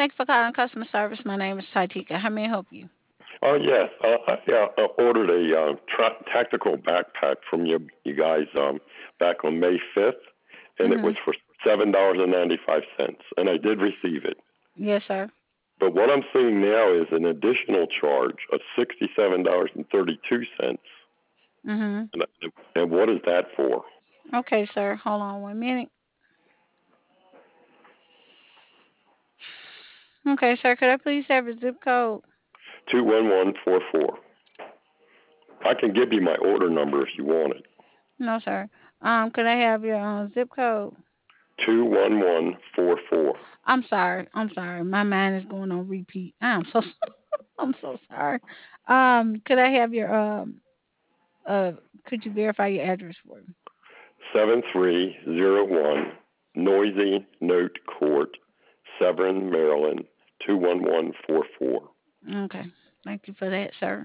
Thank you for calling customer service. My name is Taitika. How may I help you? Oh yes, I ordered a tactical backpack from you guys back on May 5th, and it Mm-hmm. was for $7.95, and I did receive it. Yes, sir. But what I'm seeing now is an additional charge of $67.32, Mm-hmm. and, and what is that for? Okay, sir. Hold on 1 minute. Okay, sir. Could I please have your zip code? 21144. I can give you my order number if you want it. No, sir. Could I have your zip code? 21144. I'm sorry. I'm sorry. My mind is going on repeat. I'm so I'm so sorry. Could I have your uh could you verify your address for me? 7301 Noisy Note Court, Severn, Maryland 21144. Okay. Thank you for that, sir.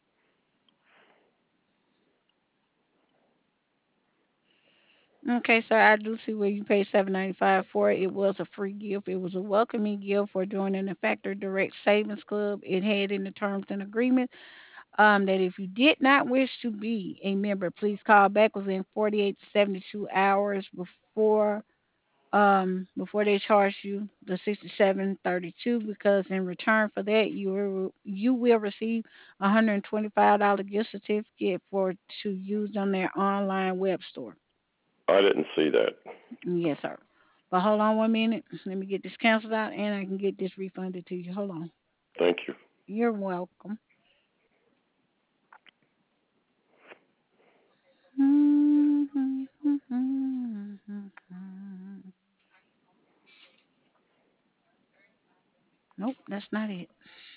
Okay, sir. I do see where you paid $7.95 for it. It was a free gift. It was a welcoming gift for joining the Factory Direct Savings Club. It had in the terms and agreement that if you did not wish to be a member, please call back within 48 to 72 hours before they charge you the 67.32, because in return for that you will receive a $125 gift certificate for to use on their online web store. I didn't see that. Yes, sir. But hold on 1 minute. Let me get this canceled out and I can get this refunded to you. Hold on. Thank you. You're welcome. Nope, that's not it.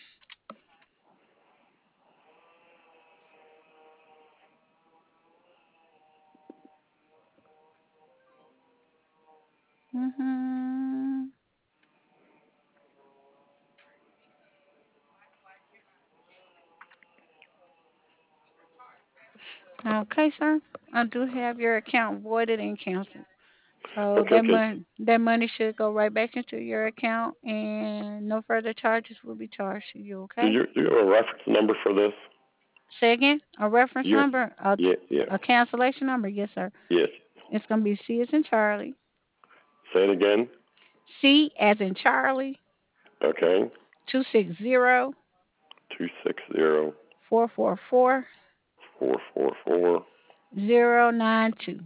Okay, sir. I do have your account voided and canceled. So Okay, okay. that money should go right back into your account and no further charges will be charged to you, Do okay? you have a reference number for this? Second, a reference You, number, a, yeah, yeah, a cancellation number, yes, sir. yes. It's gonna be C as in Charlie, Say it again. C as in Charlie, Okay. 260 260 444 444. 092.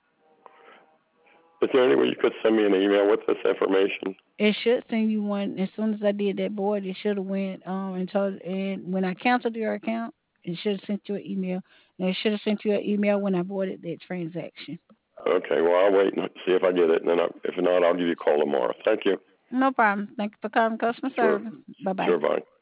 Is there any way you could send me an email with this information? It should send you one as soon as I did that board. It should have went and told, and when I canceled your account, it should have sent you an email. And it should have sent you an email when I voided that transaction. Okay, well, I'll wait and see if I get it, and then if not, I'll give you a call tomorrow. Thank you. No problem. Thank you for calling customer Sure. service. Bye bye. Sure, bye.